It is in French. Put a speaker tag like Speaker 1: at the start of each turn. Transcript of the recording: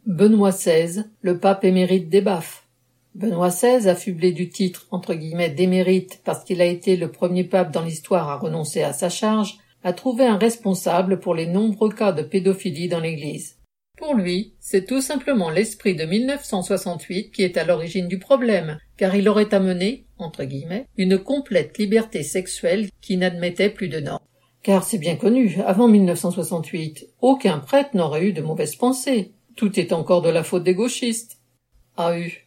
Speaker 1: Benoît XVI, le pape émérite des baffes. Benoît XVI, affublé du titre « d'émérite » parce qu'il a été le premier pape dans l'histoire à renoncer à sa charge, a trouvé un responsable pour les nombreux cas de pédophilie dans l'Église. Pour lui, c'est tout simplement l'esprit de 1968 qui est à l'origine du problème, car il aurait amené, entre guillemets, une complète liberté sexuelle qui n'admettait plus de normes. Car c'est bien connu, avant 1968, aucun prêtre n'aurait eu de mauvaises pensées. Tout est encore de la faute des gauchistes. AU.